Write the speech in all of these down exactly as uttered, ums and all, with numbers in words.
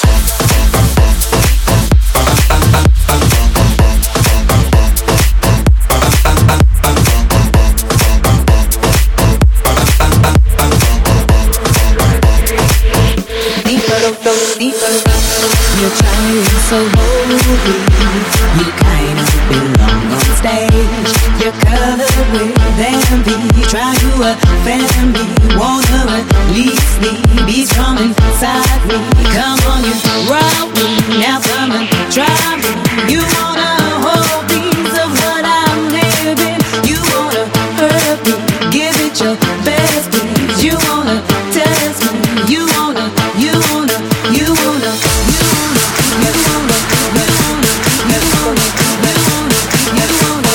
You're trying so boldly, you kind of belong on stage. You're covered with envy, try to offend me, wanna release me, be strong inside me. Come on, you rock me, now come and try me. You wanna hold piece of what I'm living, you wanna hurt me, give it your best, please. You wanna test me, you wanna, you wanna, you wanna, you wanna, you wanna, you wanna, you wanna, you wanna, you wanna,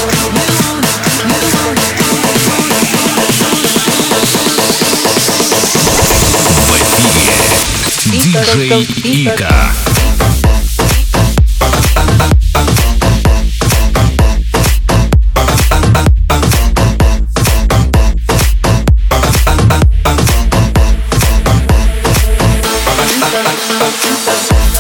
В эфире диджей Ика. wanna.